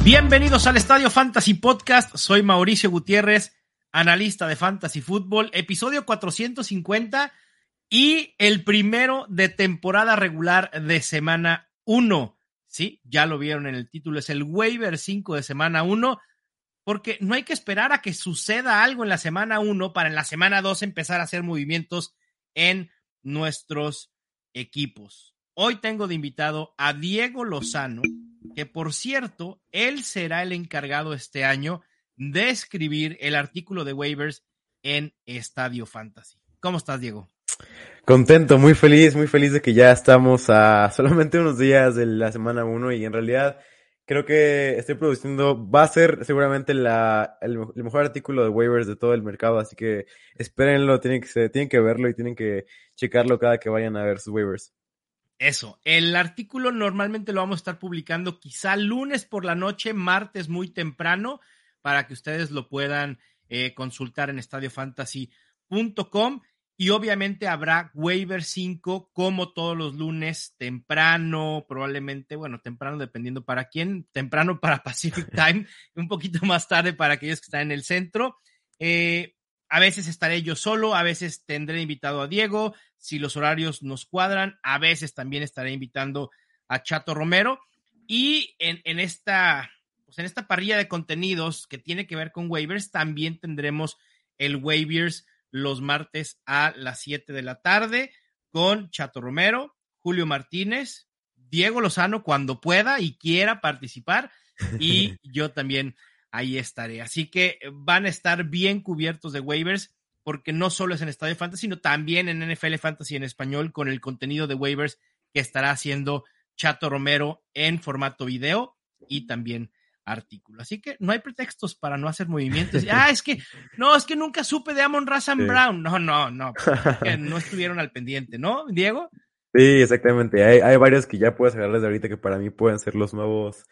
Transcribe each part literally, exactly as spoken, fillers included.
Bienvenidos al Estadio Fantasy Podcast, soy Mauricio Gutiérrez, analista de Fantasy Football, episodio cuatrocientos cincuenta y el primero de temporada regular de semana uno. Sí, ya lo vieron en el título, es el waiver cinco de semana uno, porque no hay que esperar a que suceda algo en la semana uno para en la semana dos empezar a hacer movimientos en nuestros equipos. Hoy tengo de invitado a Diego Lozano, que por cierto, él será el encargado este año de escribir el artículo de waivers en Estadio Fantasy. ¿Cómo estás, Diego? Contento, muy feliz, muy feliz de que ya estamos a solamente unos días de la semana uno y en realidad creo que estoy produciendo, va a ser seguramente la, el, el mejor artículo de waivers de todo el mercado, así que espérenlo, tienen que, se, tienen que verlo y tienen que checarlo cada que vayan a ver sus waivers. Eso, el artículo normalmente lo vamos a estar publicando quizá lunes por la noche, martes muy temprano, para que ustedes lo puedan eh, consultar en estadio fantasy punto com y obviamente habrá waiver cinco como todos los lunes temprano, probablemente, bueno, temprano dependiendo para quién, temprano para Pacific Time, un poquito más tarde para aquellos que están en el centro. Eh, A veces estaré yo solo, a veces tendré invitado a Diego, si los horarios nos cuadran, a veces también estaré invitando a Chato Romero. Y en, en, esta, pues en esta parrilla de contenidos que tiene que ver con waivers, también tendremos el waivers los martes a las siete de la tarde con Chato Romero, Julio Martínez, Diego Lozano cuando pueda y quiera participar, y yo también ahí estaré. Así que van a estar bien cubiertos de waivers, porque no solo es en Estadio Fantasy, sino también en N F L Fantasy en español, con el contenido de waivers que estará haciendo Chato Romero en formato video y también artículo. Así que no hay pretextos para no hacer movimientos. Ah, es que, no, es que nunca supe de Amon-Ra Saint Brown. No, no, no, que no estuvieron al pendiente, ¿no, Diego? Sí, exactamente. Hay, hay varios que ya puedes agarrar desde ahorita que para mí pueden ser los nuevos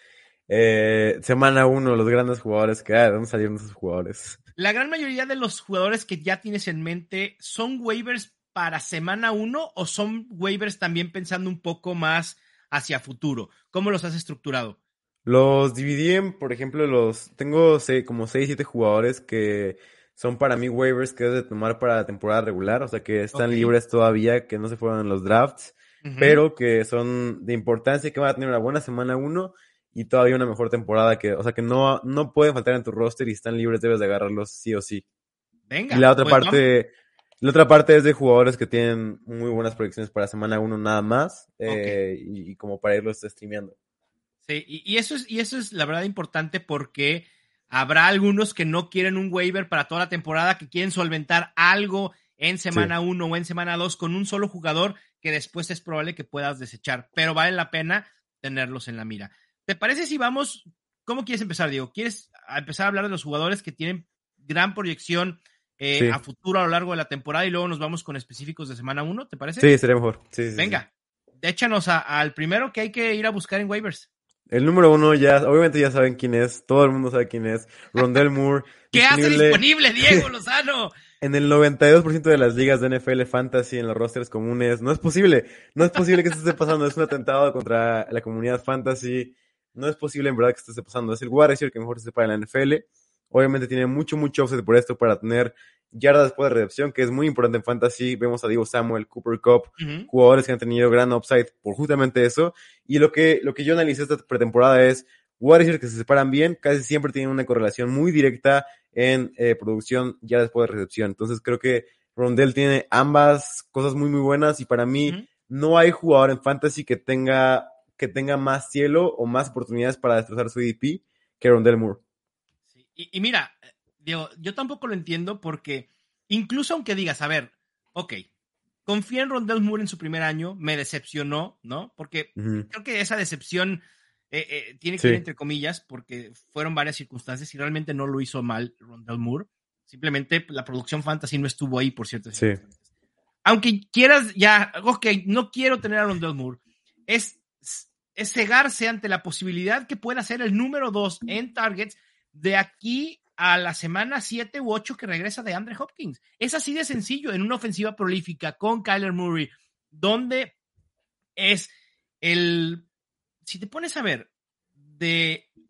eh, semana uno, los grandes jugadores que hay. ¿De dónde salieron esos jugadores? La gran mayoría de los jugadores que ya tienes en mente, ¿son waivers para semana uno o son waivers también pensando un poco más hacia futuro? ¿Cómo los has estructurado? Los dividí en, por ejemplo, los tengo sé, como seis siete jugadores que son para mí waivers que debes de tomar para la temporada regular, o sea que están Ok. libres todavía, que no se fueron en los drafts, Uh-huh. pero que son de importancia, que van a tener una buena semana uno y todavía una mejor temporada, que, o sea que no, no pueden faltar en tu roster y están libres, debes de agarrarlos sí o sí. Y Venga, la otra pues vamos. parte, la otra parte es de jugadores que tienen muy buenas proyecciones para semana uno nada más, eh, Ok. y, y como para irlos streameando. Sí, y, y, eso es, y eso es la verdad importante, porque habrá algunos que no quieren un waiver para toda la temporada, que quieren solventar algo en semana Sí. uno o en semana dos con un solo jugador que después es probable que puedas desechar, pero vale la pena tenerlos en la mira. ¿Te parece si vamos? ¿Cómo quieres empezar, Diego? ¿Quieres empezar a hablar de los jugadores que tienen gran proyección eh, Sí. a futuro a lo largo de la temporada y luego nos vamos con específicos de semana uno? ¿Te parece? Sí, sería mejor. Sí, sí, sí. Venga, échanos a, al primero que hay que ir a buscar en waivers. El número uno ya, obviamente ya saben quién es, todo el mundo sabe quién es. Rondell Moore, ¿Qué hace disponible disponible Diego Lozano? en el noventa y dos por ciento de las ligas de N F L Fantasy, en los rosters comunes. No es posible, no es posible que esto esté pasando, es un atentado contra la comunidad Fantasy. No es posible en verdad que esto esté pasando. Es el wide receiver que mejor se separa en la N F L. Obviamente tiene mucho, mucho offset por esto para tener yardas después de recepción, que es muy importante en Fantasy. Vemos a Diego Samuel, Cooper Kupp, uh-huh. jugadores que han tenido gran upside por justamente eso. Y lo que, lo que yo analicé esta pretemporada es wide receivers que se separan bien, casi siempre tienen una correlación muy directa en eh, producción ya después de recepción. Entonces creo que Rondell tiene ambas cosas muy, muy buenas y para mí uh-huh. no hay jugador en Fantasy que tenga, que tenga más cielo o más oportunidades para destrozar su A D P que Rondell Moore. Sí. Y, y mira, Diego, yo tampoco lo entiendo, porque incluso aunque digas, a ver, ok, confía en Rondell Moore en su primer año, me decepcionó, ¿no? Porque uh-huh. creo que esa decepción eh, eh, tiene que sí. ir entre comillas, porque fueron varias circunstancias y realmente no lo hizo mal Rondell Moore. Simplemente la producción fantasy no estuvo ahí por ciertas sí. circunstancias. Aunque quieras ya, ok, no quiero tener a Rondell Moore, es, es cegarse ante la posibilidad que pueda ser el número dos en targets de aquí a la semana siete u ocho que regresa de Andre Hopkins. Es así de sencillo en una ofensiva prolífica con Kyler Murray, donde es el, si te pones a ver, de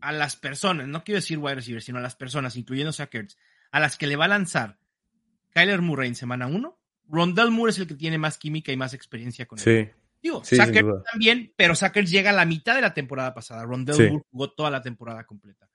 a las personas, no quiero decir wide receiver, sino a las personas, incluyendo Zach Ertz, a las que le va a lanzar Kyler Murray en semana uno, Rondale Moore es el que tiene más química y más experiencia con él. Sí. Digo, sí, Zach Ertz también, pero Zach Ertz llega a la mitad de la temporada pasada. Rondale sí. Moore jugó toda la temporada completa.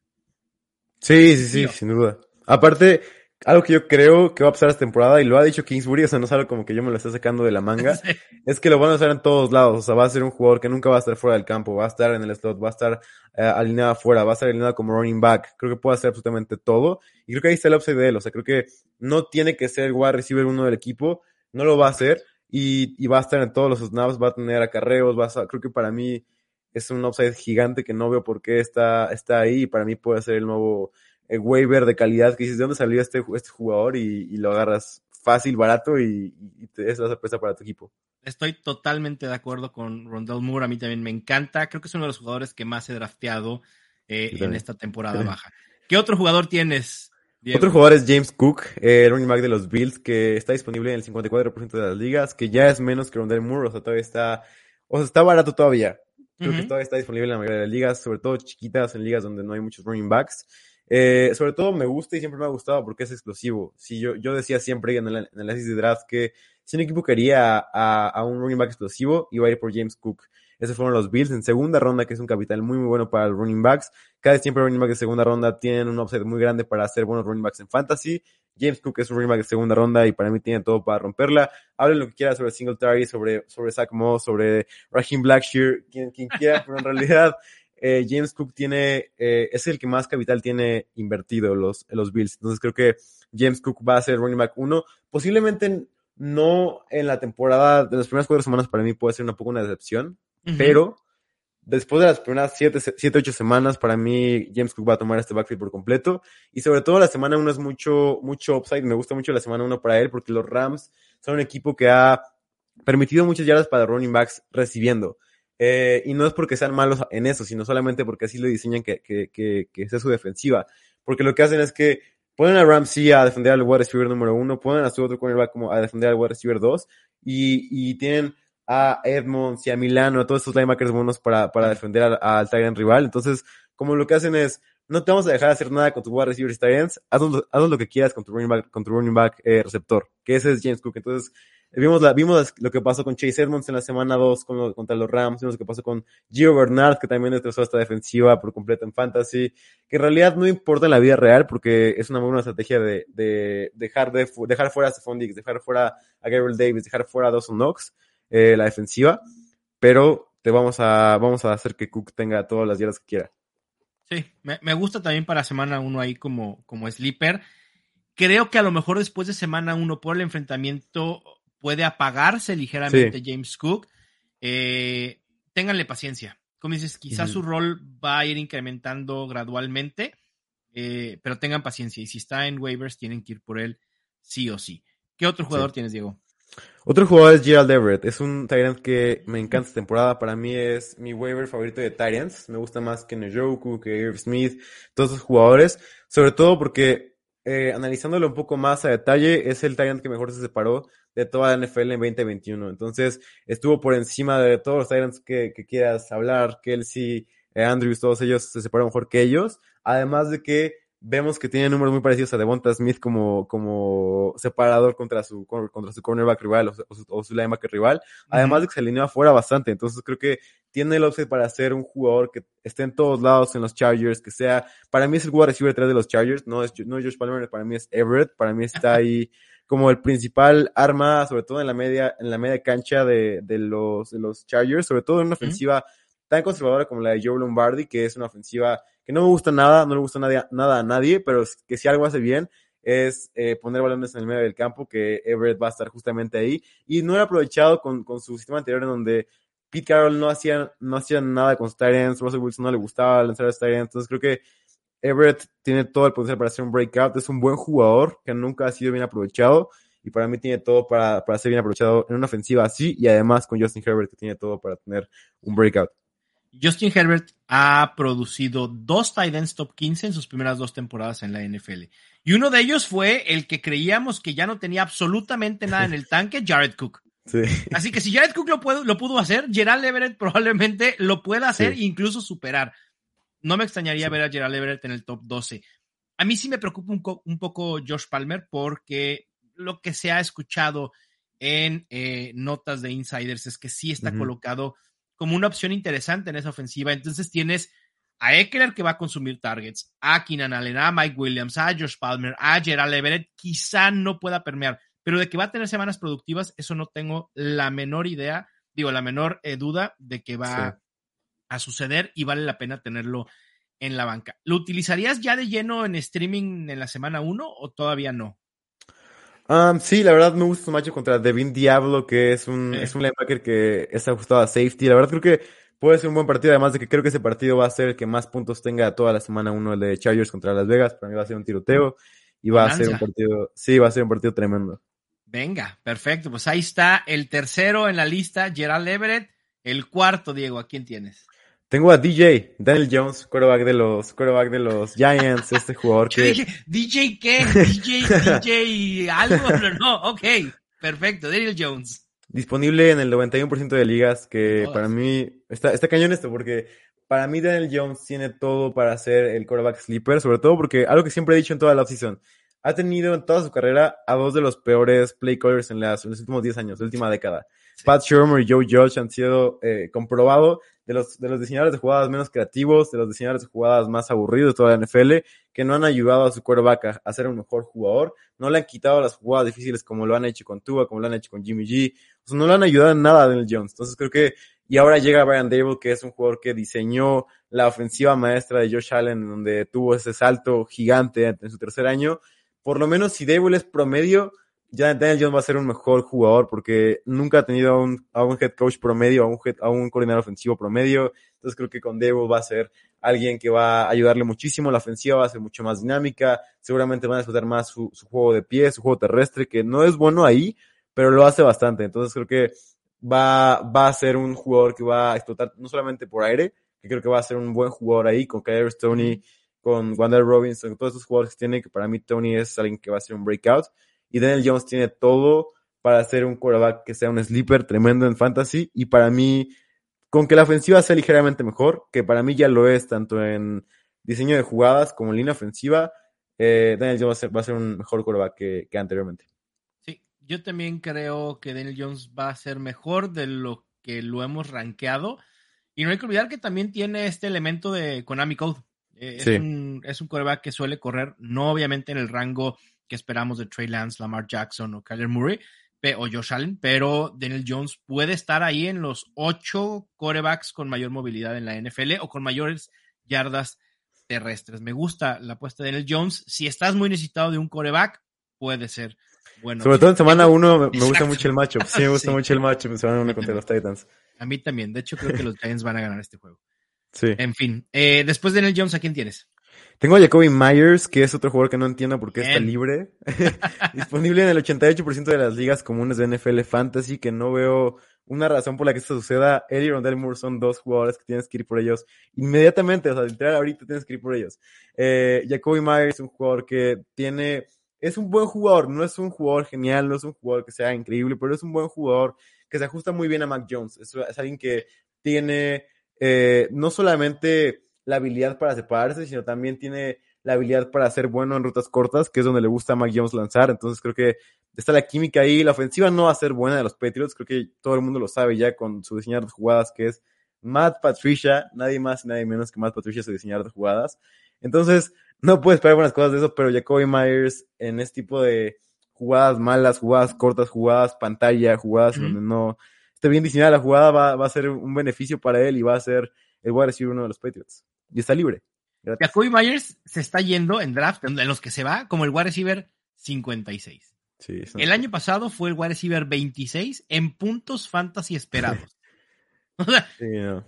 Sí, sí, sí, Tío. sin duda. Aparte, algo que yo creo que va a pasar esta temporada, y lo ha dicho Kingsbury, o sea, no es algo como que yo me lo esté sacando de la manga, sí. es que lo van a usar en todos lados. O sea, va a ser un jugador que nunca va a estar fuera del campo, va a estar en el slot, va a estar eh, alineado afuera, va a estar alineado como running back. Creo que puede hacer absolutamente todo. Y creo que ahí está el upside de él. O sea, creo que no tiene que ser wide receiver uno del equipo, no lo va a hacer, y, y va a estar en todos los snaps, va a tener acarreos, va a, creo que para mí es un upside gigante que no veo por qué está, está ahí, y para mí puede ser el nuevo el waiver de calidad que dices, ¿de dónde salió este, este jugador? Y, y lo agarras fácil, barato y, y te es la sorpresa para tu equipo. Estoy totalmente de acuerdo con Rondale Moore, a mí también me encanta, creo que es uno de los jugadores que más he drafteado eh, en esta temporada baja. ¿Qué otro jugador tienes, Diego? Otro jugador es James Cook, eh, el running back de los Bills, que está disponible en el cincuenta y cuatro por ciento de las ligas, que ya es menos que Rondale Moore, o sea, todavía está, o sea, está barato todavía. Creo uh-huh. que todavía está disponible en la mayoría de las ligas, sobre todo chiquitas, en ligas donde no hay muchos running backs. Eh, sobre todo me gusta y siempre me ha gustado porque es explosivo. Si yo, yo decía siempre en el, en el análisis de draft que si un equipo quería a, a un running back explosivo, iba a ir por James Cook. Esos fueron los Bills en segunda ronda, que es un capital muy muy bueno para los running backs. Cada vez siempre running backs de segunda ronda tienen un upside muy grande para hacer buenos running backs en fantasy. James Cook es un running back de segunda ronda y para mí tiene todo para romperla. Hablen lo que quieran sobre Singletary, sobre, sobre Zach Moss, sobre Raheem Blackshear, quien, quien quiera, pero en realidad Eh, James Cook tiene, eh, es el que más capital tiene invertido los, los Bills. Entonces creo que James Cook va a ser running back uno. Posiblemente no en la temporada, de las primeras cuatro semanas para mí puede ser un poco una decepción, uh-huh. pero después de las primeras siete, siete, ocho semanas, para mí James Cook va a tomar este backfield por completo. Y sobre todo la semana uno es mucho, mucho upside. Me gusta mucho la semana uno para él porque los Rams son un equipo que ha permitido muchas yardas para running backs recibiendo. Eh, y no es porque sean malos en eso, sino solamente porque así le diseñan que, que, que, que sea su defensiva. Porque lo que hacen es que ponen a Ramsey a defender al wide receiver número uno, ponen a su otro cornerback como a defender al wide receiver dos, y, y tienen a Edmonds y a Milano, a todos estos linebackers buenos para, para defender al, al tight end rival. Entonces, como lo que hacen es, no te vamos a dejar hacer nada con tu wide receiver y tight ends, haz, haz lo que quieras con tu running back, con tu running back eh, receptor, que ese es James Cook. Entonces, Vimos, la, vimos lo que pasó con Chase Edmonds en la semana dos con lo, contra los Rams, vimos lo que pasó con Gio Bernard, que también destrozó esta defensiva por completo en fantasy, que en realidad no importa en la vida real porque es una muy buena estrategia de, de dejar, de dejar fuera a Stephon Diggs, dejar fuera a Gabriel Davis, dejar fuera a Dawson Knox, eh, la defensiva, pero te vamos a, vamos a hacer que Cook tenga todas las yardas que quiera. Sí, me, me gusta también para semana uno ahí como, como sleeper. Creo que a lo mejor después de semana uno por el enfrentamiento puede apagarse ligeramente sí. James Cook. Eh, ténganle paciencia. Como dices, quizás uh-huh. su rol va a ir incrementando gradualmente, eh, pero tengan paciencia. Y si está en waivers, tienen que ir por él sí o sí. ¿Qué otro jugador sí. tienes, Diego? Otro jugador es Gerald Everett. Es un tight end que me encanta esta temporada. Para mí es mi waiver favorito de tight ends. Me gusta más que Njoku, que Irv Smith, todos esos jugadores. Sobre todo porque, eh, analizándolo un poco más a detalle, es el tight end que mejor se separó de toda la N F L en veinte veintiuno. Entonces, estuvo por encima de todos los tight ends que, que quieras hablar. Kelsey, eh, Andrews, todos ellos se separan mejor que ellos. Además de que vemos que tiene números muy parecidos a Devonta Smith como, como separador contra su, contra su cornerback rival o su, o su linebacker rival. Además uh-huh. de que se alineó afuera bastante. Entonces, creo que tiene el upside para ser un jugador que esté en todos lados en los Chargers, que sea, para mí es el wide receiver tres de los Chargers. No es, no es Josh Palmer, para mí es Everett. Para mí está ahí como el principal arma, sobre todo en la media, en la media cancha de, de los, de los Chargers, sobre todo en una ofensiva uh-huh. tan conservadora como la de Joe Lombardi, que es una ofensiva que no me gusta nada, no le gusta nada, nada a nadie, pero que si algo hace bien es eh, poner balones en el medio del campo, que Everett va a estar justamente ahí, y no era aprovechado con, con su sistema anterior en donde Pete Carroll no hacía, no hacía nada con sus tight ends, Russell Wilson no le gustaba lanzar a los tight ends. Entonces creo que Everett tiene todo el potencial para hacer un breakout, es un buen jugador que nunca ha sido bien aprovechado, y para mí tiene todo para, para ser bien aprovechado en una ofensiva así, y además con Justin Herbert que tiene todo para tener un breakout. Justin Herbert ha producido dos tight ends top quince en sus primeras dos temporadas en la N F L. Y uno de ellos fue el que creíamos que ya no tenía absolutamente nada en el tanque, Jared Cook. Sí. Así que si Jared Cook lo pudo, lo pudo hacer, Gerald Everett probablemente lo pueda hacer sí. e incluso superar. no me extrañaría Sí. ver a Gerald Everett en el top doce. A mí sí me preocupa un, co- un poco Josh Palmer porque lo que se ha escuchado en eh, notas de insiders es que sí está Ujú. colocado como una opción interesante en esa ofensiva. Entonces tienes a Eckler, que va a consumir targets, a Keenan Allen, a Mike Williams, a Josh Palmer, a Gerald Everett. Quizá no pueda permear, pero de que va a tener semanas productivas, eso no tengo la menor idea, digo, la menor eh, duda de que Sí. va a suceder y vale la pena tenerlo en la banca. ¿Lo utilizarías ya de lleno en streaming en la semana uno o todavía no? Um, sí, la verdad me gusta su matchup contra Devin Diablo, que es un, Eh, es un linebacker que está ajustado a safety. La verdad creo que puede ser un buen partido, además de que creo que ese partido va a ser el que más puntos tenga toda la semana uno, el de Chargers contra Las Vegas. Para mí va a ser un tiroteo y va a ser un Bonanza. partido, sí, va a ser un partido tremendo. Venga, perfecto. Pues ahí está el tercero en la lista, Gerald Everett. El cuarto, Diego, ¿a quién tienes? Tengo a D J, Daniel Jones, quarterback de los, quarterback de los Giants, este jugador Yo que dije, ¿D J qué? ¿D J, D J algo? No, no, ok. Perfecto, Daniel Jones. disponible en el noventa y uno por ciento de ligas, En que para todas. mí está, está cañón esto, porque para mí Daniel Jones tiene todo para ser el quarterback sleeper, sobre todo porque algo que siempre he dicho en toda la offseason, ha tenido en toda su carrera a dos de los peores play callers en, las, en los últimos diez años, la última década. Sí. Pat Shurmur y Joe Judge han sido eh, comprobado de los, de los diseñadores de jugadas menos creativos, de los diseñadores de jugadas más aburridos de toda la N F L, que no han ayudado a su quarterback a, a ser un mejor jugador, no le han quitado las jugadas difíciles como lo han hecho con Tua, como lo han hecho con Jimmy G, o sea, no le han ayudado en nada a Daniel Jones. Entonces creo que, y ahora llega Brian Dable, que es un jugador que diseñó la ofensiva maestra de Josh Allen, donde tuvo ese salto gigante en su tercer año. Por lo menos si Dable es promedio, ya Daniel Jones va a ser un mejor jugador porque nunca ha tenido a un, a un head coach promedio, a un, head, a un coordinador ofensivo promedio. Entonces creo que con Dable va a ser alguien que va a ayudarle muchísimo. La ofensiva va a ser mucho más dinámica. Seguramente van a explotar más su, su juego de pie, su juego terrestre, que no es bueno ahí, pero lo hace bastante. Entonces creo que va, va a ser un jugador que va a explotar no solamente por aire, que creo que va a ser un buen jugador ahí con Kadarius Toney, uh-huh, con Wan'Dale Robinson, todos esos jugadores que tiene, que para mí Toney es alguien que va a ser un breakout. Y Daniel Jones tiene todo para ser un quarterback que sea un sleeper tremendo en fantasy. Y para mí, con que la ofensiva sea ligeramente mejor, que para mí ya lo es, tanto en diseño de jugadas como en línea ofensiva, eh, Daniel Jones va a, ser, va a ser un mejor quarterback que, que anteriormente. Sí, yo también creo que Daniel Jones va a ser mejor de lo que lo hemos rankeado. Y no hay que olvidar que también tiene este elemento de Konami Code. Eh, sí. es, un, es un quarterback que suele correr, no obviamente en el rango que esperamos de Trey Lance, Lamar Jackson o Kyler Murray o Josh Allen, pero Daniel Jones puede estar ahí en los ocho quarterbacks con mayor movilidad en la N F L o con mayores yardas terrestres. Me gusta la apuesta de Daniel Jones. Si estás muy necesitado de un quarterback, puede ser bueno. Sobre todo en semana uno me, me gusta Exacto. mucho el matchup. Sí, me gusta sí. mucho el matchup en semana uno contra los Titans. A mí también. De hecho, creo que los Giants van a ganar este juego. Sí. En fin, eh, después de Daniel Jones, ¿a quién tienes? Tengo a Jacoby Myers, que es otro jugador que no entiendo por qué Bien. está libre. Disponible en el ochenta y ocho por ciento de las ligas comunes de N F L Fantasy, que no veo una razón por la que esto suceda. Él y Rondale Moore son dos jugadores que tienes que ir por ellos inmediatamente, o sea, literal ahorita tienes que ir por ellos. Eh, Jacoby Myers es un jugador que tiene, es un buen jugador, no es un jugador genial, no es un jugador que sea increíble, pero es un buen jugador que se ajusta muy bien a Mac Jones. Es, es alguien que tiene eh, no solamente la habilidad para separarse, sino también tiene la habilidad para ser bueno en rutas cortas, que es donde le gusta a Mac Jones lanzar. Entonces creo que está la química ahí. La ofensiva no va a ser buena de los Patriots, creo que todo el mundo lo sabe ya con su diseñador de jugadas, que es Matt Patricia, nadie más y nadie menos que Matt Patricia, su diseñador de jugadas. Entonces no puedes esperar buenas cosas de eso, pero Jacoby Myers en este tipo de jugadas malas, jugadas cortas, jugadas pantalla, jugadas uh-huh. donde no esté bien diseñada la jugada, va, va a ser un beneficio para él y va a ser el wide receiver uno de los Patriots. Y está libre. Gratis. Jacoby Myers se está yendo en draft, en los que se va, como el wide receiver cincuenta y seis. Sí, el año pasado fue el wide receiver veintiséis en puntos fantasy esperados. O sea, sí, no.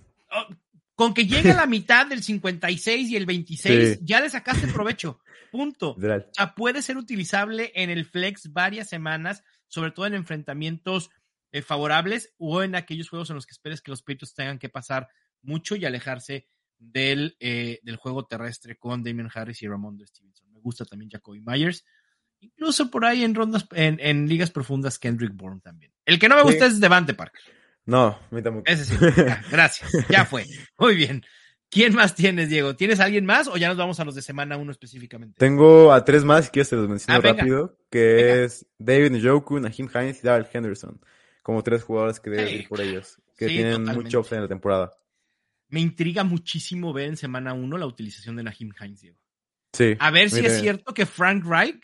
con que llegue a la mitad del cincuenta y seis y el veintiséis, sí. ya le sacaste provecho. Punto. Literal. O sea, puede ser utilizable en el flex varias semanas, sobre todo en enfrentamientos eh, favorables o en aquellos juegos en los que esperes que los Patriots tengan que pasar mucho y alejarse del, eh, del juego terrestre con Damian Harris y Ramondre Stevenson. Me gusta también Jacoby Myers. Incluso por ahí en rondas, en, en ligas profundas, Kendrick Bourne también. El que no me gusta sí. es Devante Parker. No, a mí tampoco. Ese sí. Ya, gracias. Ya fue. Muy bien. ¿Quién más tienes, Diego? ¿Tienes a alguien más o ya nos vamos a los de semana uno específicamente? Tengo a tres más, que se los menciono ah, venga, rápido, que venga. es David Njoku, Naheem Hines y Darrell Henderson. Como tres jugadores que debes Sí, ir por ellos, que sí, tienen mucho totalmente. upside en la temporada. Me intriga muchísimo ver en semana uno la utilización de Naheem Hines, Diego. Sí. A ver si es Mire, cierto que Frank Reich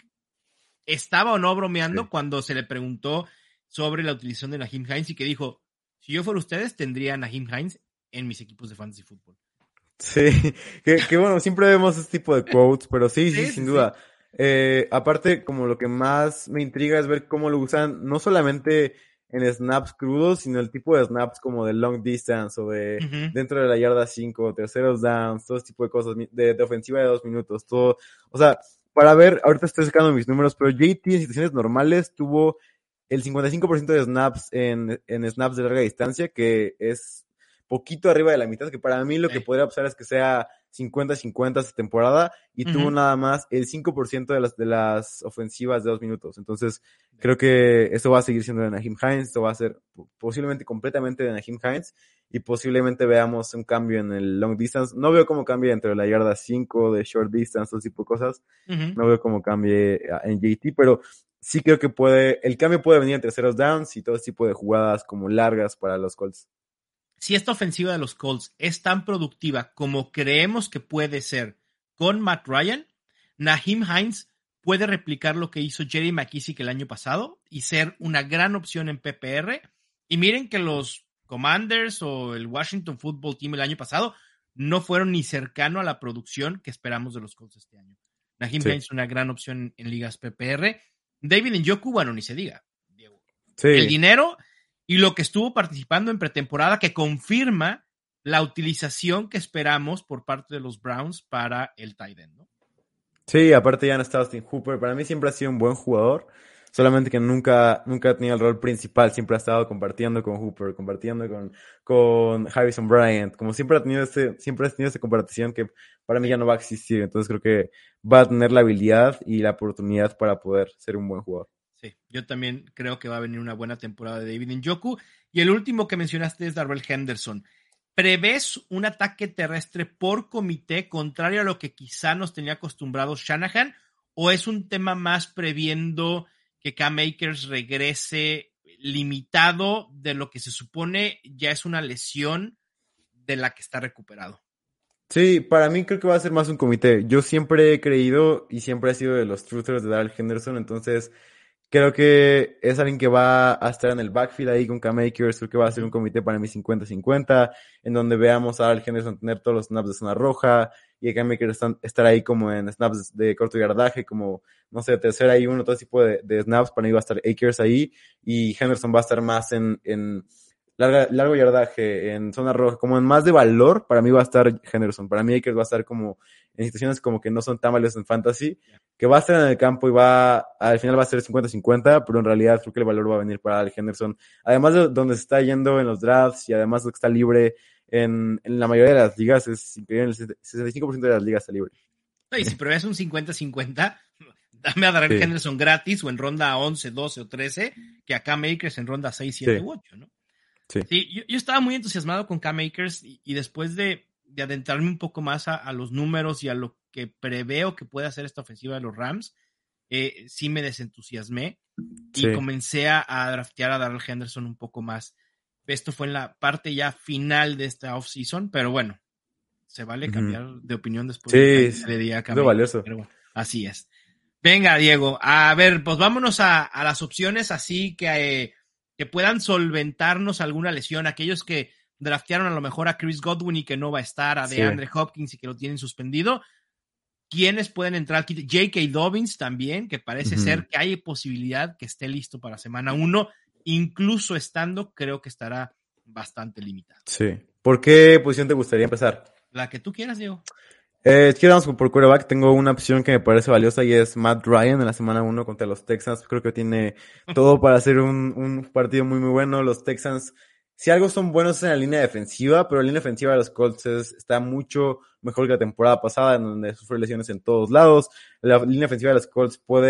estaba o no bromeando sí. cuando se le preguntó sobre la utilización de Naheem Hines y que dijo, si yo fuera ustedes, tendría a Naheem Hines en mis equipos de fantasy fútbol. Sí, que, que bueno, siempre vemos este tipo de quotes, pero sí, sí, Sí, sin sí, sí. duda. Eh, aparte, como lo que más me intriga es ver cómo lo usan, no solamente en snaps crudos, sino el tipo de snaps como de long distance o de Uh-huh. dentro de la yarda cinco, terceros downs, todo ese tipo de cosas, de, de ofensiva de dos minutos, todo. O sea, para ver, ahorita estoy sacando mis números, pero J T en situaciones normales tuvo el cincuenta y cinco por ciento de snaps en, en snaps de larga distancia, que es poquito arriba de la mitad, que para mí lo que Sí. podría pasar es que sea cincuenta cincuenta esta temporada, y Uh-huh. tuvo nada más el cinco por ciento de las, de las ofensivas de dos minutos. Entonces, creo que eso va a seguir siendo de Naheem Hines, esto va a ser posiblemente completamente de Naheem Hines, y posiblemente veamos un cambio en el long distance. No veo cómo cambie entre la yarda cinco, de short distance, todo tipo de cosas. Uh-huh. No veo cómo cambie en J T, pero sí creo que puede, el cambio puede venir en terceros downs y todo ese tipo de jugadas como largas para los Colts. Si esta ofensiva de los Colts es tan productiva como creemos que puede ser con Matt Ryan, Naheem Hines puede replicar lo que hizo Jerry McKissick el año pasado y ser una gran opción en P P R. Y miren que los Commanders o el Washington Football Team el año pasado no fueron ni cercano a la producción que esperamos de los Colts este año. Naheem Sí. Hines es una gran opción en ligas P P R. David Njoku, bueno, ni se diga. Diego. Sí. El dinero y lo que estuvo participando en pretemporada que confirma la utilización que esperamos por parte de los Browns para el tight end, ¿no? Sí, aparte ya no está Austin Hooper. Para mí siempre ha sido un buen jugador, solamente que nunca, nunca ha tenido el rol principal. Siempre ha estado compartiendo con Hooper, compartiendo con, con Harrison Bryant. Como siempre ha tenido este, siempre ha tenido esta compartición que para mí ya no va a existir. Entonces creo que va a tener la habilidad y la oportunidad para poder ser un buen jugador. Sí, yo también creo que va a venir una buena temporada de David Njoku. Y el último que mencionaste es Darrell Henderson. ¿Prevés un ataque terrestre por comité contrario a lo que quizá nos tenía acostumbrados Shanahan? ¿O es un tema más previendo que Cam Akers regrese limitado de lo que se supone ya es una lesión de la que está recuperado? Sí, para mí creo que va a ser más un comité. Yo siempre he creído y siempre he sido de los truthers de Darrell Henderson, entonces creo que es alguien que va a estar en el backfield ahí con Cam Akers. Creo que va a ser un comité para mí cincuenta cincuenta, en donde veamos a Darrell Henderson tener todos los snaps de zona roja y a Cam Akers estar ahí como en snaps de corto yardaje, como, no sé, tercera y uno, todo tipo de, de snaps. Para mí va a estar Akers ahí y Henderson va a estar más en, en larga, largo yardaje, en zona roja, como en más de valor. Para mí va a estar Henderson. Para mí Akers va a estar como en situaciones como que no son tan valiosas en fantasy, que va a estar en el campo y va, al final va a ser cincuenta cincuenta, pero en realidad creo que el valor va a venir para Al Henderson. Además de donde se está yendo en los drafts y además de que está libre en, en la mayoría de las ligas, es increíble, el sesenta y cinco por ciento de las ligas está libre. Y si prevés un cincuenta cincuenta, dame a Darrell Sí. Henderson gratis o en ronda once, doce o trece, que a Cam Akers en ronda seis, siete Sí. u ocho, ¿no? Sí. Sí, yo, yo estaba muy entusiasmado con Cam Akers y, y después de, de adentrarme un poco más a, a los números y a lo que preveo que puede hacer esta ofensiva de los Rams, eh, sí me desentusiasmé y Sí. comencé a, a draftear a Darrell Henderson un poco más. Esto fue en la parte ya final de esta offseason, pero bueno, se vale cambiar uh-huh. de opinión después sí, de que le diga a Cam es valioso. Pero bueno, así es. Venga, Diego, a ver, pues vámonos a, a las opciones así que, eh, que puedan solventarnos alguna lesión. Aquellos que draftearon a lo mejor a Chris Godwin y que no va a estar, a DeAndre sí. Hopkins y que lo tienen suspendido. ¿Quiénes pueden entrar aquí? J K. Dobbins también, que parece uh-huh. ser que hay posibilidad que esté listo para semana uno. Incluso estando, creo que estará bastante limitado. Sí. ¿Por qué posición te gustaría empezar? La que tú quieras, Diego. Eh, si quedamos por quarterback, tengo una opción que me parece valiosa y es Matt Ryan en la semana uno contra los Texans. Creo que tiene todo para hacer un, un partido muy muy bueno. Los Texans, si algo son buenos en la línea defensiva, pero la línea defensiva de los Colts es, está mucho mejor que la temporada pasada, en donde sufre lesiones en todos lados. La línea defensiva de los Colts puede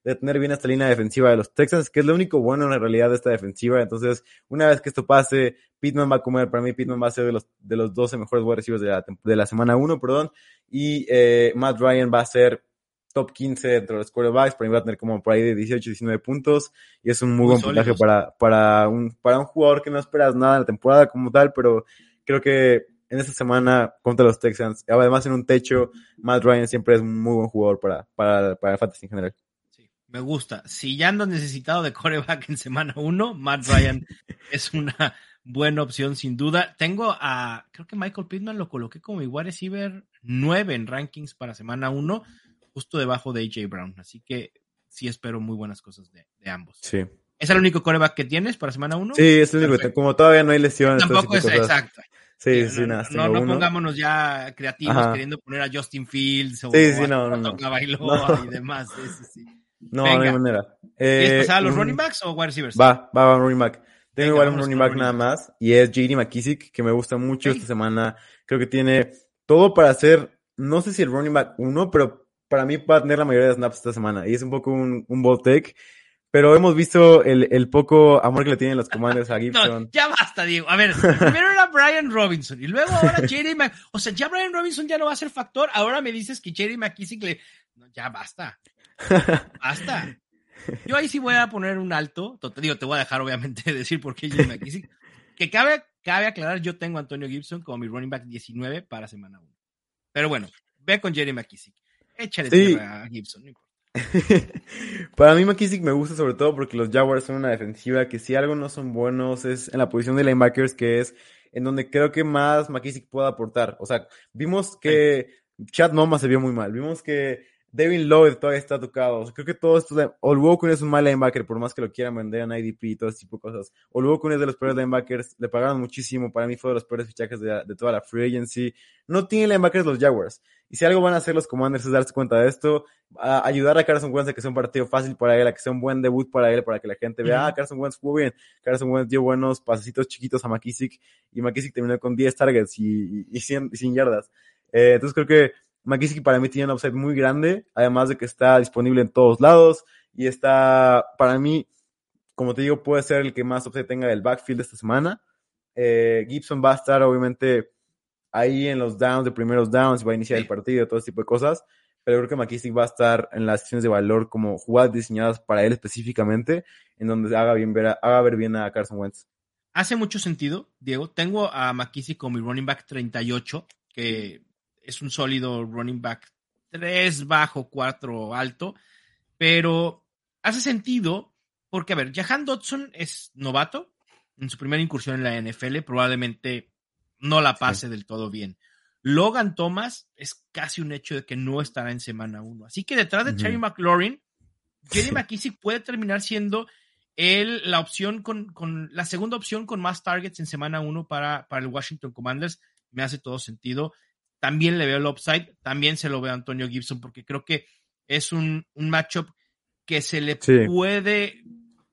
de tener bien esta línea defensiva de los Texans, que es lo único bueno en realidad de esta defensiva. Entonces, una vez que esto pase, Pittman va a comer, para mí Pittman va a ser de los, de los doce mejores wide receivers de la, de la semana uno, perdón, y eh, Matt Ryan va a ser top quince dentro de los quarterbacks, para mí va a tener como por ahí de dieciocho, diecinueve puntos, y es un muy, muy buen sólidos. puntaje para, para, un, para un jugador que no esperas nada en la temporada como tal, pero creo que en esta semana contra los Texans, además en un techo, Matt Ryan siempre es un muy buen jugador para, para, para el fantasy en general. Sí, me gusta. Si ya andas necesitado de quarterback en semana uno, Matt Ryan es una buena opción sin duda. Tengo a, creo que Michael Pittman lo coloqué como mi wide receiver nueve en rankings para semana uno, justo debajo de A J Brown. Así que sí espero muy buenas cosas de, de ambos. Sí. ¿Es el único quarterback que tienes para semana uno? Sí, es el único. Perfecto. Como todavía no hay lesiones. Tampoco es exacto. Sí, sí, sí, no, nada. No, no pongámonos ya creativos Ajá. queriendo poner a Justin Fields o sí, sí, a no, no, no. Bailoa y demás. Sí, sí, sí. No, Venga. no hay manera. ¿Quieres Eh, pasar a los un... running backs o wide receivers? Va, va, va, running back. Tengo Venga, igual un running back running nada back. más y es J D McKissic, que me gusta mucho okay. esta semana. Creo que tiene todo para ser, no sé si el running back uno, pero para mí va a tener la mayoría de snaps esta semana y es un poco un, un bold take. Pero hemos visto el, el poco amor que le tienen los Commanders a Gibson. No, ya basta, Diego. A ver, primero era Brian Robinson y luego ahora J D Mc... O sea, ya Brian Robinson ya no va a ser factor. Ahora me dices que J D McKissic le... No, ya basta. Basta. Yo ahí sí voy a poner un alto. Te digo, te voy a dejar obviamente decir por qué J D McKissic. Que cabe, cabe aclarar, yo tengo a Antonio Gibson como mi running back diecinueve para semana uno. Pero bueno, ve con J D McKissic. Échale sí. tierra a Gibson, no importa. Para mí McKissic me gusta sobre todo porque los Jaguars son una defensiva que si algo no son buenos es en la posición de linebackers, que es en donde creo que más McKissic puede aportar. O sea, vimos que sí. Chad Noma se vio muy mal, vimos que Devin Lloyd todavía está tocado. O sea, creo que todo esto de... Olwokun es un mal linebacker, por más que lo quieran vender en I D P y todo ese tipo de cosas. Olwokun es de los peores linebackers, le pagaron muchísimo, para mí fue de los peores fichajes de, de toda la free agency. No tienen linebackers los Jaguars. Y si algo van a hacer los Commanders es darse cuenta de esto, a ayudar a Carson Wentz a que sea un partido fácil para él, a que sea un buen debut para él, para que la gente vea, uh-huh. ah, Carson Wentz jugó bien, Carson Wentz dio buenos pasecitos chiquitos a McKissic, y McKissic terminó con diez targets y, y, y, cien, y cien yardas. Eh, entonces creo que McKissic para mí tiene un upside muy grande, además de que está disponible en todos lados, y está, para mí, como te digo, puede ser el que más upside tenga del backfield esta semana. Eh, Gibson va a estar, obviamente, ahí en los downs, de primeros downs, va a iniciar sí. el partido, todo ese tipo de cosas, pero creo que McKissic va a estar en las sesiones de valor como jugadas diseñadas para él específicamente, en donde haga, bien ver, a, haga ver bien a Carson Wentz. Hace mucho sentido, Diego. Tengo a McKissic como mi running back treinta y ocho, que es un sólido running back tres bajo, cuatro alto, pero hace sentido porque, a ver, Jahan Dotson es novato en su primera incursión en la N F L, probablemente no la pase sí. del todo bien. Logan Thomas es casi un hecho de que no estará en semana uno. Así que detrás de uh-huh. Terry McLaurin, J D McKissic puede terminar siendo él la opción con, con la segunda opción con más targets en semana uno para, para el Washington Commanders. Me hace todo sentido. También le veo el upside, también se lo veo a Antonio Gibson, porque creo que es un, un matchup que se le sí. puede,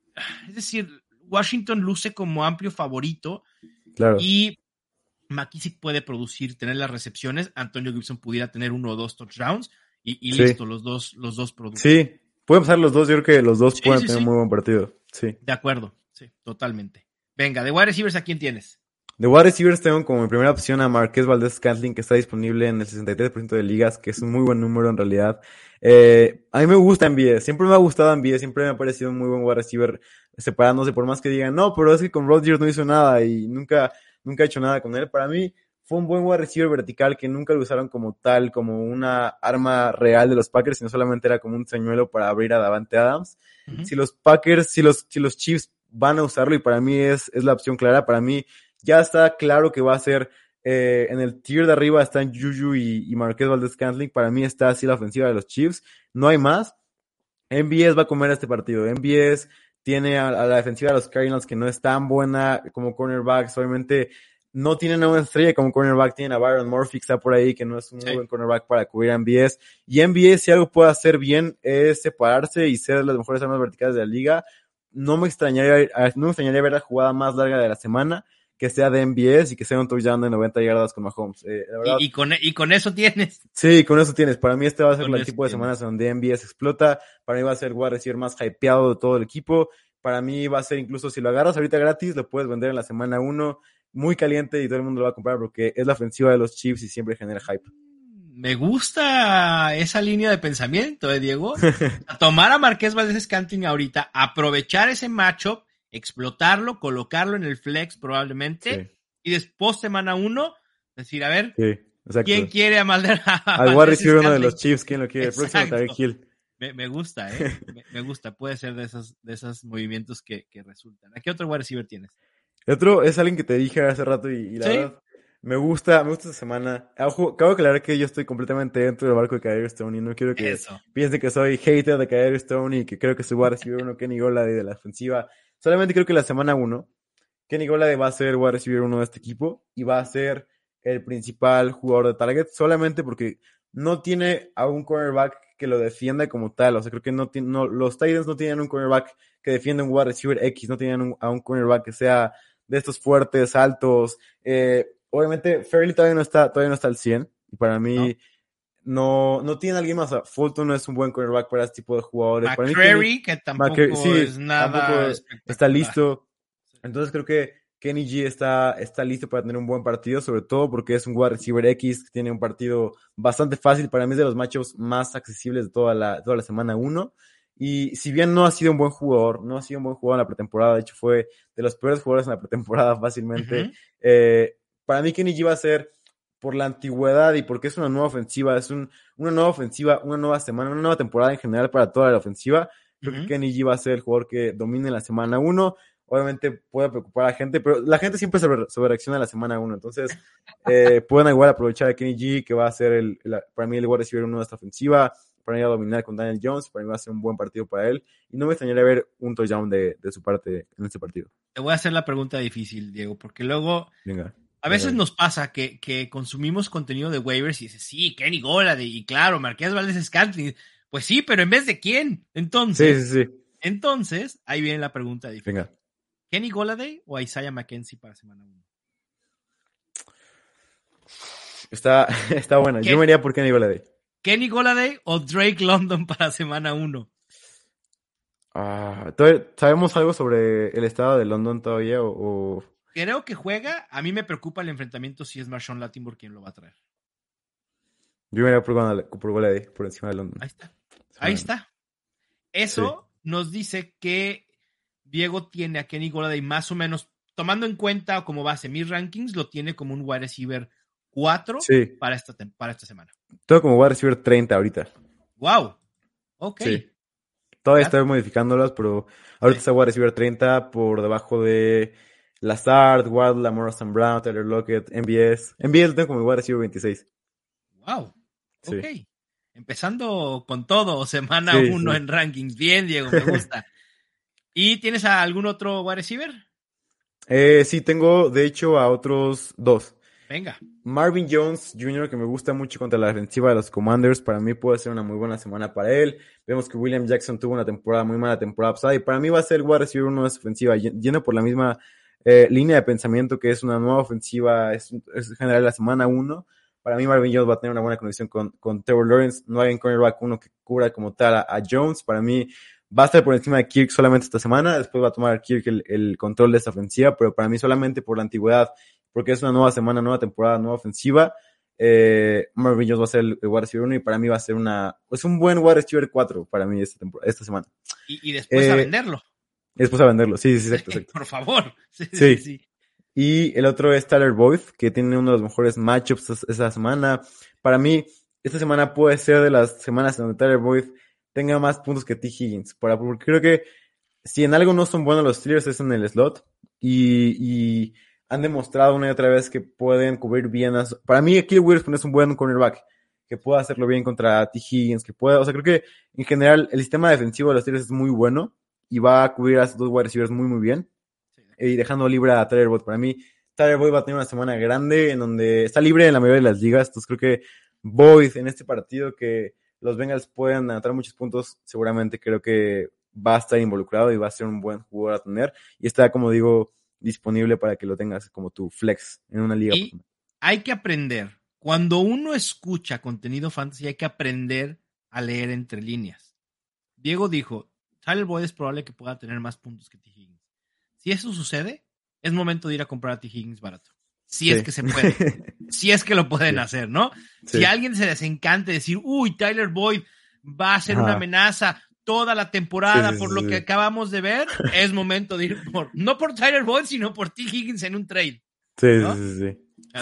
es decir, Washington luce como amplio favorito claro. y McKissic puede producir, tener las recepciones, Antonio Gibson pudiera tener uno o dos touchdowns y, y sí. listo, los dos, los dos productos. Sí, pueden pasar los dos, yo creo que los dos sí, pueden sí, tener un muy buen partido. Sí. De acuerdo, sí, totalmente. Venga, de wide receivers, ¿a quién tienes? De wide receivers tengo como mi primera opción a Marquez Valdez-Scantling, que está disponible en el sesenta y tres por ciento de ligas, que es un muy buen número en realidad. Eh, a mí me gusta M V S, siempre me ha gustado M V S, siempre me ha parecido un muy buen wide receiver, separándose por más que digan, no, pero es que con Rodgers no hizo nada y nunca, nunca ha hecho nada con él. Para mí fue un buen wide receiver vertical que nunca lo usaron como tal, como una arma real de los Packers, sino solamente era como un señuelo para abrir a Davante Adams. Uh-huh. Si los Packers, si los, si los Chiefs van a usarlo, y para mí es, es la opción clara, para mí ya está claro que va a ser eh, en el tier de arriba están Juju y, y Marquez Valdez-Scantling. Para mí está así la ofensiva de los Chiefs, no hay más. M V S va a comer este partido. M V S tiene a, a la defensiva de los Cardinals, que no es tan buena como cornerbacks, obviamente no tienen a una estrella como cornerback, tienen a Byron Murphy que está por ahí, que no es un sí. muy buen cornerback para cubrir a M V S, y M V S si algo puede hacer bien es separarse y ser de las mejores armas verticales de la liga. No me extrañaría, no me extrañaría ver la jugada más larga de la semana, que sea de M V S y que sea un touchdown de noventa yardas con Mahomes. Eh, la verdad, y, y, con, y con eso tienes. Sí, con eso tienes. Para mí este va a ser Con el eso tipo de tienes. semanas donde M V S explota. Para mí va a ser el wide receiver más hypeado de todo el equipo. Para mí va a ser incluso si lo agarras ahorita gratis, lo puedes vender en la semana uno, muy caliente y todo el mundo lo va a comprar porque es la ofensiva de los Chiefs y siempre genera hype. Me gusta esa línea de pensamiento, ¿eh, Diego? A tomar a Marqués Valdez-Scantling ahorita, aprovechar ese matchup, explotarlo, colocarlo en el flex probablemente, sí. Y después semana uno, decir, a ver, sí, ¿quién quiere a Malder? Al wide receiver uno de los Chiefs, ¿quién lo quiere? El próximo Tyreek Hill. Me, me gusta, ¿eh? me, me gusta, puede ser de esos, de esos movimientos que, que resultan. ¿A qué otro wide receiver tienes? El otro es alguien que te dije hace rato y, y la ¿Sí? verdad... Me gusta, me gusta esta semana. Ojo, acabo de aclarar que yo estoy completamente dentro del barco de Kadarius Stone y no quiero que Eso. piense que soy hater de Kadarius Stone y que creo que soy wide receiver uno Kenny Golladay de la ofensiva. Solamente creo que la semana uno, Kenny Golladay va a ser wide receiver uno de este equipo y va a ser el principal jugador de target solamente porque no tiene a un cornerback que lo defienda como tal. O sea, creo que no tiene, no, los Titans no tienen un cornerback que defienda un wide receiver X, no tienen un, a un cornerback que sea de estos fuertes, altos, eh, obviamente, Fairley todavía no está, todavía no está al cien. Y para mí, no, no, no tiene alguien más. O sea, Fulton no es un buen cornerback para este tipo de jugadores. McCreary, que tampoco McCreary, sí, es nada tampoco está listo. Entonces creo que Kenny G está, está listo para tener un buen partido, sobre todo porque es un wide receiver X que tiene un partido bastante fácil. Para mí es de los matchups más accesibles de toda la, toda la semana uno. Y si bien no ha sido un buen jugador, no ha sido un buen jugador en la pretemporada, de hecho fue de los peores jugadores en la pretemporada fácilmente, uh-huh. eh, para mí Kenny G va a ser, por la antigüedad y porque es una nueva ofensiva, es un, una nueva ofensiva, una nueva semana, una nueva temporada en general para toda la ofensiva, creo uh-huh. que Kenny G va a ser el jugador que domine en la semana uno, obviamente puede preocupar a la gente, pero la gente siempre sobre, sobre reacciona en la semana uno, entonces eh, pueden igual aprovechar a Kenny G, que va a ser el, el, para mí el wide receiver uno de esta ofensiva, para mí va a dominar con Daniel Jones, para mí va a ser un buen partido para él, y no me extrañaría ver un touchdown de, de su parte en este partido. Te voy a hacer la pregunta difícil, Diego, porque luego Venga, a veces nos pasa que, que consumimos contenido de waivers y dices, sí, Kenny Golladay, y claro, Marqués Valdez-Scantling, pues sí, pero en vez de quién, entonces, sí, sí, sí. entonces, ahí viene la pregunta difícil. Venga. ¿Kenny Golladay o Isaiah McKenzie para semana uno? Está, está buena, Ken, yo me iría por Kenny Golladay. ¿Kenny Golladay o Drake London para semana uno? Ah, ¿sabemos algo sobre el estado de London todavía o, o...? Creo que juega. A mí me preocupa el enfrentamiento si es Marshawn Lattimore quien lo va a traer. Yo me iría por, por Golladay, por encima de London. Ahí está. Ahí está. Eso sí. Nos dice que Diego tiene a Kenny Golladay más o menos, tomando en cuenta como base mis rankings, lo tiene como un wide receiver cuatro sí. para, esta, para esta semana. Todo como wide receiver treinta ahorita. Wow. Ok. Sí. Todavía estoy modificándolas, pero ahorita sí. está wide receiver treinta por debajo de Lazard, Waddle, Amon-Ra Saint Brown, Tyler Lockett, M V S. M V S lo tengo como wide receiver veintiséis. Wow. Ok. Sí. Empezando con todo, semana sí, uno sí. en rankings. Bien, Diego, me gusta. ¿Y tienes a algún otro wide receiver? Eh, sí, tengo de hecho a otros dos. Venga. Marvin Jones junior, que me gusta mucho contra la defensiva de los Commanders. Para mí puede ser una muy buena semana para él. Vemos que William Jackson tuvo una temporada muy mala temporada pasada. Y para mí va a ser el wide receiver uno de esa ofensiva. Yendo por la misma eh, línea de pensamiento que es una nueva ofensiva. Es, es general la semana uno. Para mí Marvin Jones va a tener una buena conexión con, con Trevor Lawrence. No hay un cornerback uno que cubra como tal a, a Jones. Para mí va a estar por encima de Kirk solamente esta semana. Después va a tomar Kirk el, el control de esta ofensiva. Pero para mí solamente por la antigüedad, porque es una nueva semana, nueva temporada, nueva ofensiva. Eh, Marvin Jones va a ser el, el wide receiver uno y para mí va a ser una, es un buen wide receiver cuatro para mí esta, esta semana. Y, y después eh, a venderlo. Después a venderlo, sí, sí, exacto, exacto. Por favor. Sí, sí. sí, sí. Y el otro es Tyler Boyd, que tiene uno de los mejores matchups esa semana. Para mí, esta semana puede ser de las semanas donde Tyler Boyd tenga más puntos que T. Higgins. Para, porque creo que si en algo no son buenos los Steelers es en el slot. Y, y han demostrado una y otra vez que pueden cubrir bien. A, para mí, Akil Witherspoon es un buen cornerback, que puede hacerlo bien contra T. Higgins, que puede, o sea, creo que en general el sistema defensivo de los Steelers es muy bueno y va a cubrir a esos dos wide receivers muy, muy bien. Y dejando libre a Tyler Boyd. Para mí, Tyler Boyd va a tener una semana grande en donde está libre en la mayoría de las ligas. Entonces creo que Boyd en este partido que los Bengals pueden anotar muchos puntos, seguramente creo que va a estar involucrado y va a ser un buen jugador a tener. Y está, como digo, disponible para que lo tengas como tu flex en una liga. Y hay que aprender. Cuando uno escucha contenido fantasy, hay que aprender a leer entre líneas. Diego dijo, Tyler Boyd es probable que pueda tener más puntos que T. Higgins. Si eso sucede, es momento de ir a comprar a T. Higgins barato. Si sí. es que se puede. Si es que lo pueden sí. hacer, ¿no? Sí. Si a alguien se les encanta decir, uy, Tyler Boyd va a ser Ajá. una amenaza toda la temporada sí, por lo que acabamos de ver, es momento de ir por, no por Tyler Boyd, sino por T. Higgins en un trade. Sí, ¿no? sí, sí.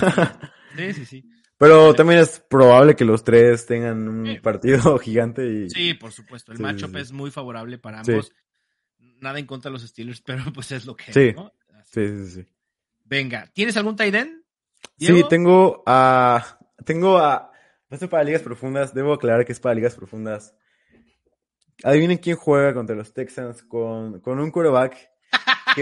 Sí, sí, sí. Pero también es probable que los tres tengan un sí. partido gigante. Y... Sí, por supuesto. El sí, matchup sí, sí. es muy favorable para ambos. Sí. Nada en contra de los Steelers, pero pues es lo que sí. es, ¿no? Sí, sí, sí. Venga, ¿tienes algún tight end? Sí, tengo a... Tengo a... No sé, para ligas profundas. Debo aclarar que es para ligas profundas. Adivinen quién juega contra los Texans con, con un quarterback que...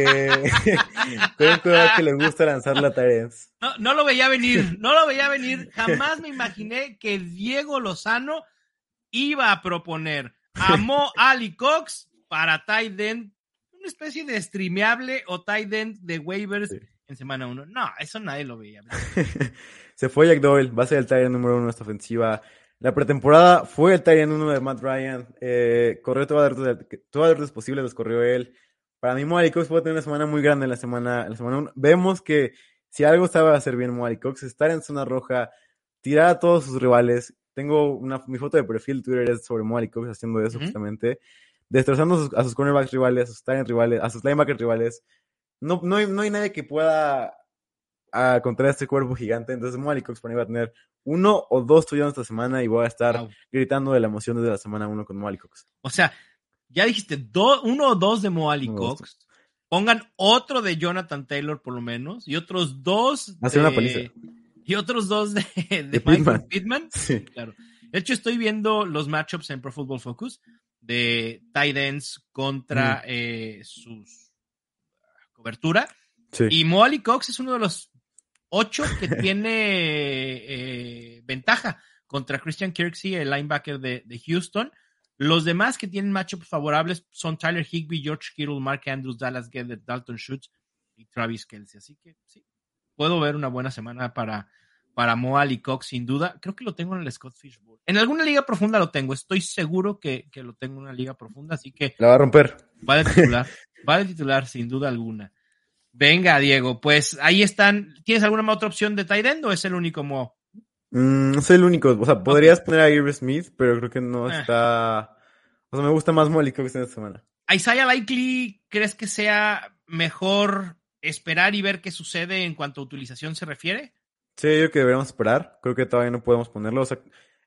con un quarterback que le gusta lanzar la tight ends. No, no lo veía venir, no lo veía venir. Jamás me imaginé que Diego Lozano iba a proponer a Mo Alie-Cox para tight end, una especie de streameable o tight end de waivers sí. en semana uno. No, eso nadie lo veía. Se fue Jack Doyle, va a ser el tight end número uno de esta ofensiva. La pretemporada fue el tight end uno de Matt Ryan. Eh, corrió todas las rutas posibles, los corrió él. Para mí, Mo Alie-Cox puede tener una semana muy grande en la semana, en la semana uno. Vemos que si algo sabe hacer bien Mo Alie-Cox, estar en zona roja, tirar a todos sus rivales. Tengo una, mi foto de perfil de Twitter es sobre Mo Alie-Cox haciendo eso uh-huh. justamente. Destrozando a sus, a sus cornerbacks rivales, a sus tight end rivales, a sus linebackers rivales. No, no, hay, no hay nadie que pueda a contra este cuerpo gigante. Entonces Mo Alie-Cox para mí va a tener uno o dos touchdowns esta semana y voy a estar wow. gritando de la emoción desde la semana uno con Mo Alie-Cox. O sea, ya dijiste do, uno o dos de Mo Alie-Cox. No, pongan otro de Jonathan Taylor por lo menos y otros dos Hacer de... una paliza. Y otros dos de, de, de Michael Pittman. Pittman. Sí. Claro. De hecho, estoy viendo los matchups en Pro Football Focus de tight ends contra mm. eh, sus cobertura. Sí. Y Mo Alie-Cox es uno de los ocho que tiene eh, ventaja contra Christian Kirksey, el linebacker de, de Houston. Los demás que tienen matchups favorables son Tyler Higbee, George Kittle, Mark Andrews, Dallas Goedert, Dalton Schultz y Travis Kelce. Así que sí, puedo ver una buena semana para, para Mo Alie-Cox, sin duda. Creo que lo tengo en el Scott Fish Bowl. En alguna liga profunda lo tengo. Estoy seguro que, que lo tengo en una liga profunda, así que... La va a romper. Va de titular. Va de titular, sin duda alguna. Venga, Diego, pues ahí están. ¿Tienes alguna otra opción de tight end o es el único Mo? Mm, no soy el único. O sea, podrías okay. poner a Irv Smith, pero creo que no eh. está... O sea, me gusta más Mo Alie-Cox esta semana. ¿Isaiah Likely crees que sea mejor esperar y ver qué sucede en cuanto a utilización se refiere? Sí, yo creo que deberíamos esperar. Creo que todavía no podemos ponerlo. O sea,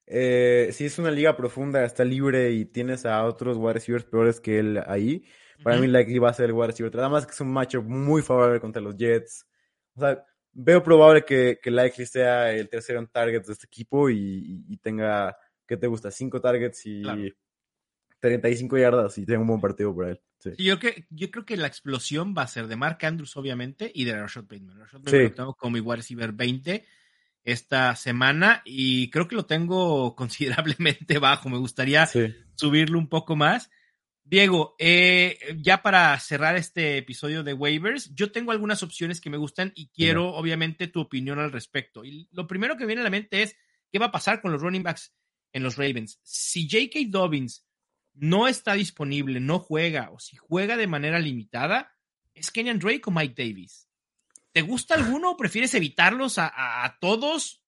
eh, si es una liga profunda, está libre y tienes a otros wide receivers peores que él ahí, para uh-huh. mí Likely va a ser el wide receiver. Nada más que es un matchup muy favorable contra los Jets. O sea, veo probable que, que Likely sea el tercero en targets de este equipo y, y, y tenga, ¿qué te gusta? Cinco targets y claro. treinta y cinco yardas y tenga un buen partido por él. Sí. Sí, yo, que, yo creo que la explosión va a ser de Mark Andrews, obviamente, y de Rashad Bateman. Rashad Bateman sí. lo tengo como mi wide receiver veinte esta semana y creo que lo tengo considerablemente bajo. Me gustaría sí. subirlo un poco más. Diego, eh, ya para cerrar este episodio de waivers, yo tengo algunas opciones que me gustan y quiero, sí. obviamente, tu opinión al respecto. Y lo primero que viene a la mente es, ¿qué va a pasar con los running backs en los Ravens? Si J K. Dobbins no está disponible, no juega, o si juega de manera limitada, ¿es Kenyan Drake o Mike Davis? ¿Te gusta alguno o prefieres evitarlos a, a, a todos?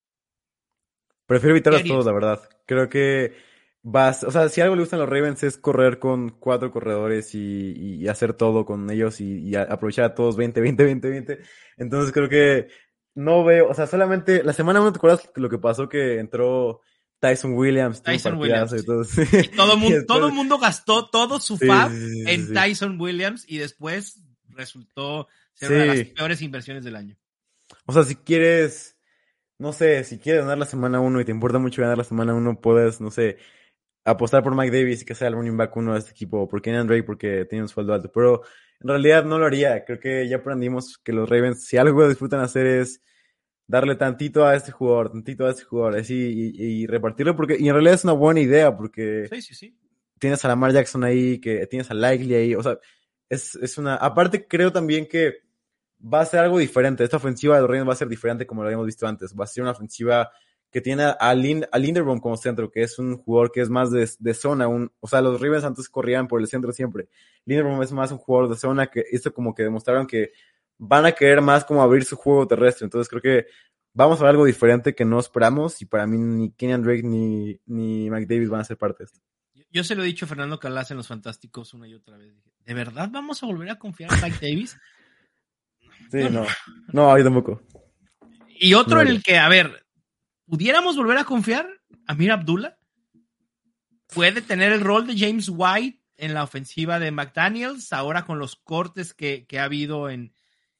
Prefiero evitarlos a todos, la verdad. Creo que vas, o sea, si algo le gustan a los Ravens es correr con cuatro corredores y, y hacer todo con ellos y, y aprovechar a todos veinte, veinte, veinte, veinte. Entonces creo que no veo, o sea, solamente la semana uno, ¿te acuerdas lo que pasó? Que entró Tyson Williams. Tyson Williams. Y todo, sí. y todo, mundo, y después... todo mundo gastó todo su sí, fab sí, sí, en sí. Tyson Williams y después resultó ser sí. una de las peores inversiones del año. O sea, si quieres, no sé, si quieres ganar la semana uno y te importa mucho ganar la semana uno, puedes, no sé, apostar por Mike Davis y que sea el running back uno de este equipo, o por Kenyan Drake porque tiene un sueldo alto. Pero en realidad no lo haría. Creo que ya aprendimos que los Ravens, si algo disfrutan hacer es darle tantito a este jugador, tantito a este jugador, así, y, y repartirlo, porque, y en realidad es una buena idea, porque sí, sí, sí. tienes a Lamar Jackson ahí, que tienes a Likely ahí, o sea, es, es una, aparte creo también que va a ser algo diferente. Esta ofensiva de los Ravens va a ser diferente como lo habíamos visto antes. Va a ser una ofensiva que tiene a, Lin, a Linderbaum como centro, que es un jugador que es más de, de zona. Un, o sea, los Ravens antes corrían por el centro siempre. Linderbaum es más un jugador de zona, que esto como que demostraron que van a querer más como abrir su juego terrestre. Entonces creo que vamos a ver algo diferente que no esperamos, y para mí ni Kenyan Drake ni, ni Mike Davis van a ser parte de esto. Yo se lo he dicho a Fernando Calas en Los Fantásticos una y otra vez. ¿De verdad vamos a volver a confiar en Mike Davis? Sí, no, no, no, yo tampoco. Y otro no, en el que, a ver, ¿pudiéramos volver a confiar? Amir Abdullah puede tener el rol de James White en la ofensiva de McDaniels, ahora con los cortes que, que ha habido en,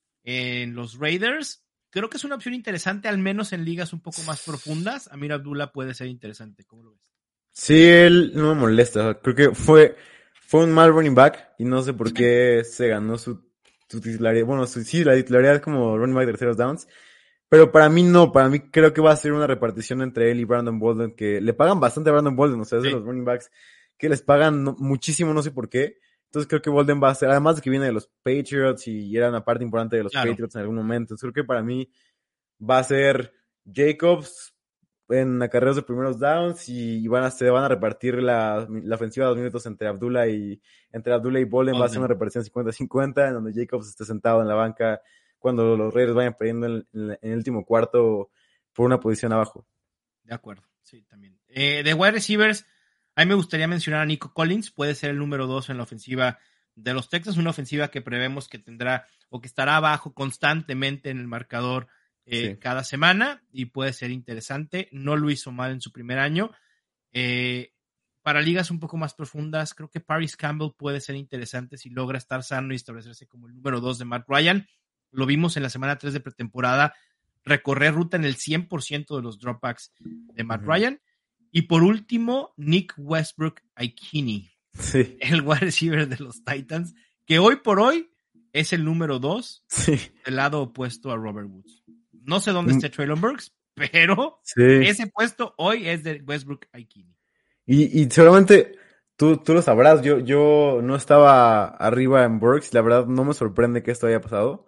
en los Raiders. Creo que es una opción interesante, al menos en ligas un poco más profundas. Amir Abdullah puede ser interesante. ¿Cómo lo ves? Sí, él no me molesta. Creo que fue, fue un mal running back y no sé por qué se ganó su, su titularidad. Bueno, su, sí, la titularidad como running back de terceros downs. Pero para mí no, para mí creo que va a ser una repartición entre él y Brandon Bolden, que le pagan bastante a Brandon Bolden, o sea, es sí. de los running backs que les pagan no, muchísimo, no sé por qué. Entonces creo que Bolden va a ser, además de que viene de los Patriots y era una parte importante de los claro. Patriots en algún momento. Entonces creo que para mí va a ser Jacobs en acarreos de primeros downs y van a, se van a repartir la, la ofensiva de dos minutos entre Abdullah y entre Abdullah y Bolden. Va a ser una repartición cincuenta cincuenta, en donde Jacobs esté sentado en la banca cuando los Raiders vayan perdiendo en, en, en el último cuarto por una posición abajo. De acuerdo, sí, también. Eh, de wide receivers, a mí me gustaría mencionar a Nico Collins, puede ser el número dos en la ofensiva de los Texans, una ofensiva que prevemos que tendrá o que estará abajo constantemente en el marcador eh, sí. cada semana, y puede ser interesante. No lo hizo mal en su primer año. Eh, para ligas un poco más profundas, creo que Paris Campbell puede ser interesante si logra estar sano y establecerse como el número dos de Matt Ryan. Lo vimos en la semana tres de pretemporada, recorrer ruta en el cien por ciento de los dropbacks de Matt uh-huh. Ryan. Y por último, Nick Westbrook-Ikhine, sí. el wide receiver de los Titans, que hoy por hoy es el número dos sí. del lado opuesto a Robert Woods. No sé dónde mm. esté Treylon Burks, pero sí. ese puesto hoy es de Westbrook-Ikhine. Y, y seguramente tú, tú lo sabrás, yo, yo no estaba arriba en Burks, la verdad no me sorprende que esto haya pasado.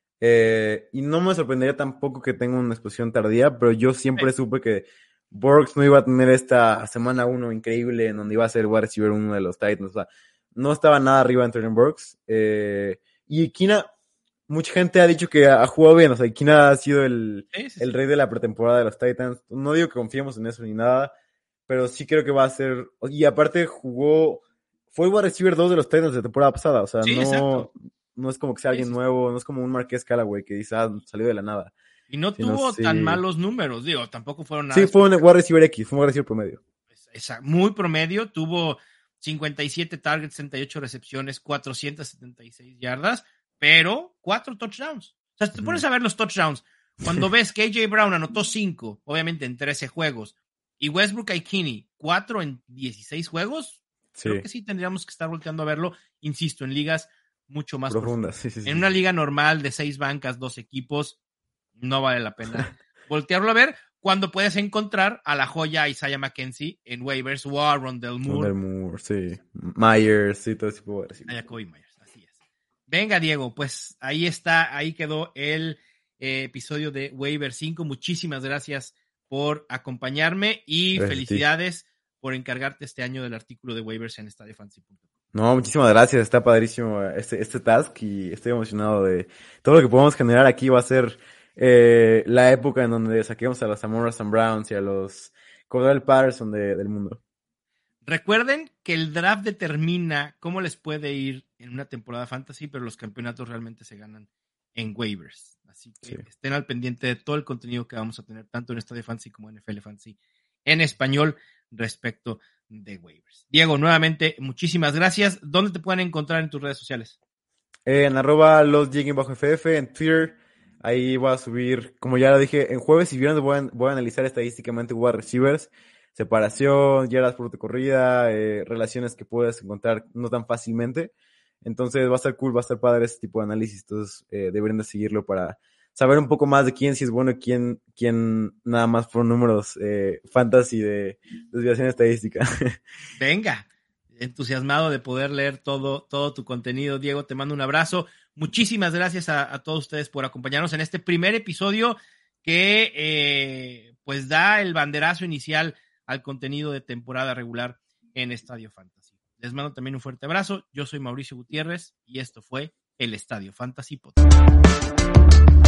Eh, y no me sorprendería tampoco que tenga una explosión tardía, pero yo siempre sí. supe que Burks no iba a tener esta semana uno increíble en donde iba a ser wide receiver uno de los Titans. O sea, no estaba nada arriba en Treylon Burks. Eh, y Ikhine, mucha gente ha dicho que ha jugado bien. O sea, Ikhine ha sido el, sí, sí, el rey de la pretemporada de los Titans. No digo que confiemos en eso ni nada, pero sí creo que va a ser. Y aparte jugó, fue wide receiver dos de los Titans de temporada pasada. O sea, sí, no. Exacto. No es como que sea alguien sí, sí. nuevo, no es como un Marqués Callaway que dice, ah, salió de la nada. Y no sino, tuvo sí. tan malos números, digo, tampoco fueron nada. Sí, fue un wide receiver X, fue un wide receiver promedio. Esa, muy promedio, tuvo cincuenta y siete targets, sesenta y ocho recepciones, cuatrocientas setenta y seis yardas, pero cuatro touchdowns. O sea, si te pones a ver los touchdowns, cuando ves que A J Brown anotó cinco, obviamente en trece juegos, y Westbrook-Ikhine, cuatro en dieciséis juegos, sí. creo que sí tendríamos que estar volteando a verlo, insisto, en ligas mucho más profundas. Sí, sí, sí. En una liga normal de seis bancas, dos equipos, no vale la pena voltearlo a ver cuando puedes encontrar a la joya Isaiah McKenzie en waivers o a Rondell Moore. Rondell Moore, sí. Myers, sí, todo ese tipo de a Jacoby Myers, así es. Venga, Diego, pues ahí está, ahí quedó el eh, episodio de Waiver cinco. Muchísimas gracias por acompañarme y gracias felicidades por encargarte este año del artículo de waivers en estadio fantasy punto com. No, muchísimas gracias, está padrísimo este, este task y estoy emocionado de todo lo que podemos generar aquí. Va a ser eh, la época en donde saquemos a los Amon-Ra Saint Browns y a los Cordell Patterson de, del mundo. Recuerden que el draft determina cómo les puede ir en una temporada fantasy, pero los campeonatos realmente se ganan en waivers. Así que sí. estén al pendiente de todo el contenido que vamos a tener, tanto en Estadio Fantasy como en N F L Fantasy, en español, respecto de waivers. Diego, nuevamente, muchísimas gracias. ¿Dónde te pueden encontrar en tus redes sociales? Eh, en arroba los bajo F F, en Twitter. Ahí voy a subir, como ya lo dije, en jueves y viernes voy a, voy a analizar estadísticamente wide receivers, separación, yardas por corrida, eh, relaciones que puedes encontrar no tan fácilmente. Entonces va a estar cool, va a estar padre ese tipo de análisis. Entonces eh, deberían de seguirlo para saber un poco más de quién sí es bueno y quién, quién nada más por números eh, fantasy de desviación estadística. Venga, entusiasmado de poder leer todo, todo tu contenido. Diego, te mando un abrazo. Muchísimas gracias a, a todos ustedes por acompañarnos en este primer episodio que eh, pues da el banderazo inicial al contenido de temporada regular en Estadio Fantasy. Les mando también un fuerte abrazo. Yo soy Mauricio Gutiérrez y esto fue el Estadio Fantasy Podcast.